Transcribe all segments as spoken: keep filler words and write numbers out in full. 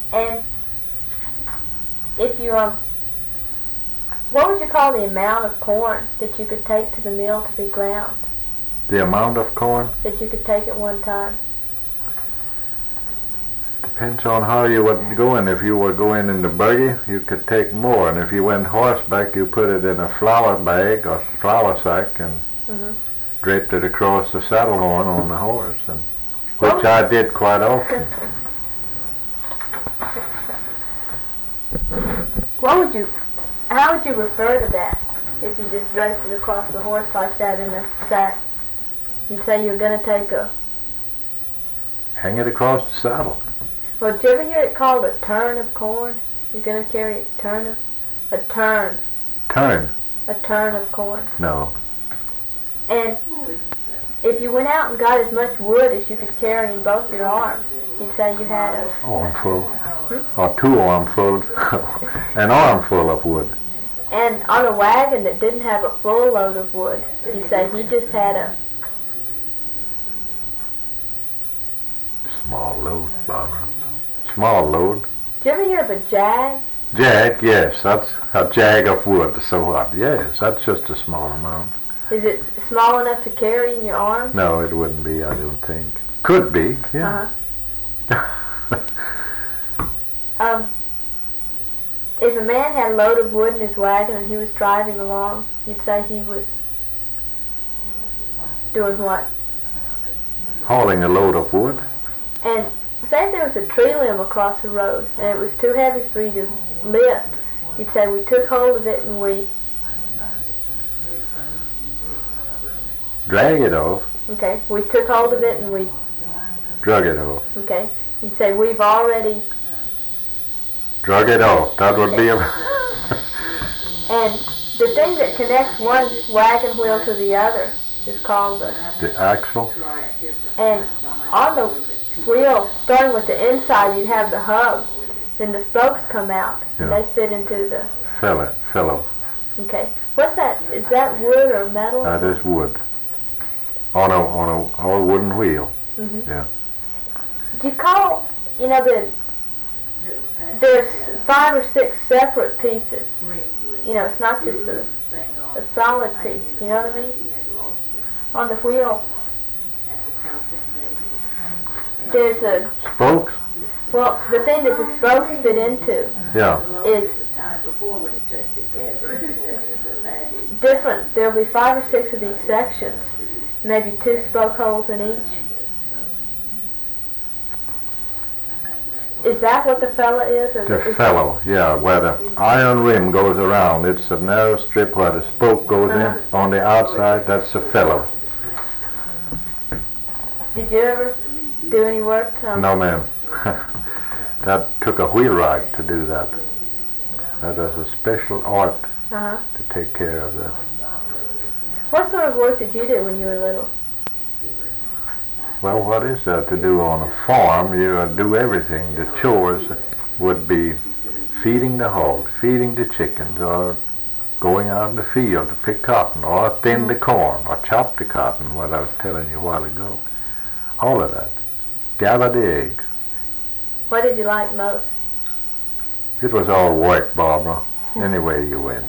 And if you, um, what would you call the amount of corn that you could take to the mill to be ground? The amount of corn? That you could take at one time? Depends on how you were going. If you were going in the buggy, you could take more. And if you went horseback, you put it in a flour bag or flour sack and mm-hmm. draped it across the saddle horn on the horse, and which oh. I did quite often. What would you, how would you refer to that if you just draped it across the horse like that in a sack? You'd say you're going to take a... Hang it across the saddle. Well, did you ever hear it called a turn of corn? You're going to carry a turn of... A turn. Turn? A turn of corn. No. And if you went out and got as much wood as you could carry in both your arms, you'd say you had a... Armful. Hmm? Or two armfuls. An armful of wood. And on a wagon that didn't have a full load of wood, you'd say he just had a... Small load, Barbara. Small load. Did you ever hear of a jag? Jag, yes. That's a jag of wood. So what? Yes, that's just a small amount. Is it small enough to carry in your arm? No, it wouldn't be, I don't think. Could be, yeah. Uh-huh. um, if a man had a load of wood in his wagon and he was driving along, you'd say he was doing what? Hauling a load of wood. And say if there was a tree limb across the road and it was too heavy for you to lift, you'd say we took hold of it and we... Drag it off. Okay, we took hold of it and we... Drug it off. Okay, you'd say we've already... Drug it off. That would be a... And the thing that connects one wagon wheel to the other is called the... The axle. And on the wheel, starting with the inside, you'd have the hub. Then the spokes come out, and yeah. they fit into the... Fellow. Fellow. Okay. What's that? Is that wood or metal? That is wood. On a, on a all wooden wheel. Mm-hmm. Yeah. Do you call, you know, the, there's five or six separate pieces. You know, it's not just a, a solid piece, you know what I mean? On the wheel, there's a... Spokes? Well, the thing that the spokes fit into yeah. is different. There'll be five or six of these sections, maybe two spoke holes in each. Is that what the fella is? Or the is fellow, yeah, where the iron rim goes around. It's a narrow strip where the spoke goes uh-huh. in. On the outside, that's the fellow. Did you ever do any work? Um, no, ma'am. That took a wheelwright to do that. That was a special art uh-huh. to take care of that. What sort of work did you do when you were little? Well, what is there to do on a farm? You uh, do everything. The chores would be feeding the hogs, feeding the chickens, or going out in the field to pick cotton, or thin the corn, or chop the cotton, what I was telling you a while ago. All of that. Gather the eggs. What did you like most? It was all work, Barbara. Anywhere you went.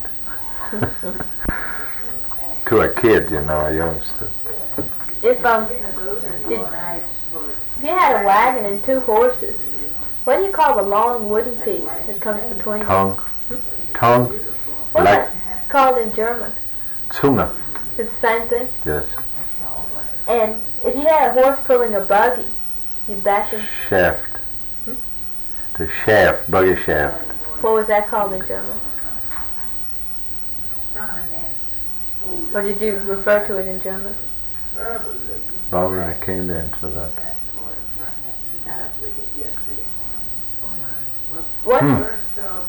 To a kid, you know, a youngster. If um, did, if you had a wagon and two horses, what do you call the long wooden piece that comes between Tongue. them? Tongue. What's like that called in German? Zunge. It's the same thing? Yes. And if you had a horse pulling a buggy, you'd back him. Shaft. Hmm? The shaft, buggy shaft. What was that called in German? Or did you refer to it in German? Barbara, I came in for that. What? Hmm.